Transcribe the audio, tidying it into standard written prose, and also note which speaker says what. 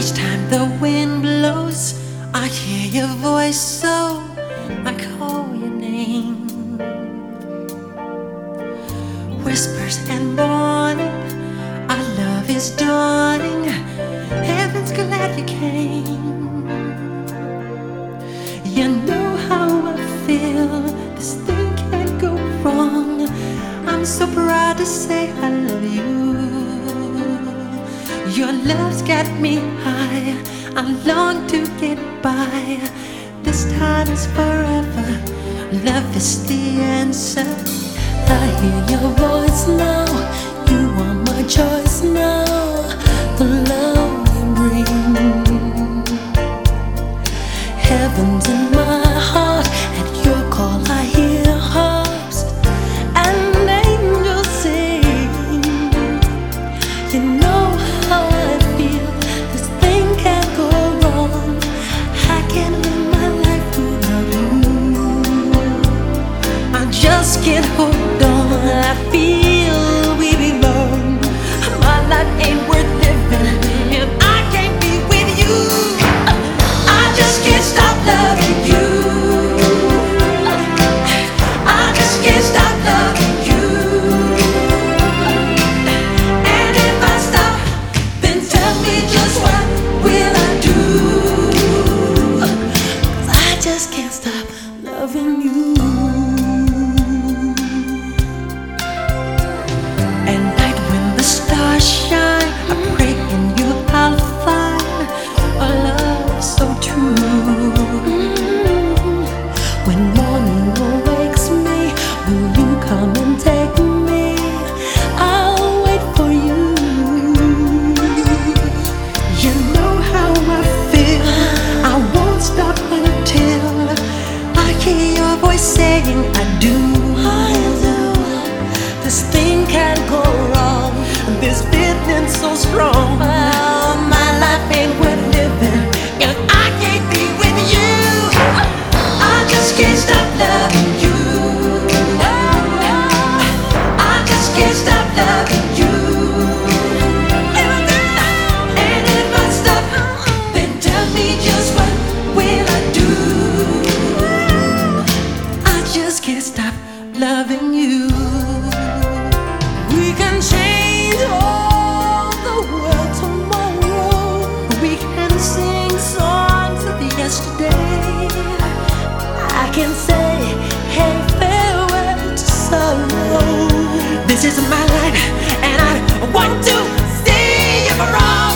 Speaker 1: Each time the wind blows, I hear your voice, so I call your name. Whispers and warning, our love is dawning. Heaven's glad you came. You know how I feel, this thing can't go wrong. I'm so proud to say I love you. Your love's got me high, I long to get by. This time is forever, love is the answer.
Speaker 2: I hear your voice now, you are my choice now. The love you bring, heaven's in my heart. At your call I hear harps and angels sing. You know how I feel, this thing can't go wrong. I can't live my life without you.
Speaker 1: I just can't hold on, I feel we belong. My life ain't worth living if I can't be with you. I just can't stop loving you. I just can't stop loving you. And if I stop, then tell me just what will I do?
Speaker 2: 'Cause I just can't stop loving you.
Speaker 1: At night when the stars shine, I pray in you I'll find a love so true.
Speaker 2: When morning awakes me, will you come and take me? I'll wait for you.
Speaker 1: You know how I feel, I won't stop until I hear your voice saying I do. This thing can't go wrong, this feeling so strong. Oh, my life ain't worth living if I can't be with you. I just can't stop loving you. I just can't stop loving you. And if I stop, then tell me just what will I do? I just can't stop loving you. We can change all the world tomorrow. We can sing songs of yesterday.
Speaker 2: I can say, hey, farewell to sorrow.
Speaker 1: This is my life, and I want to see you for all.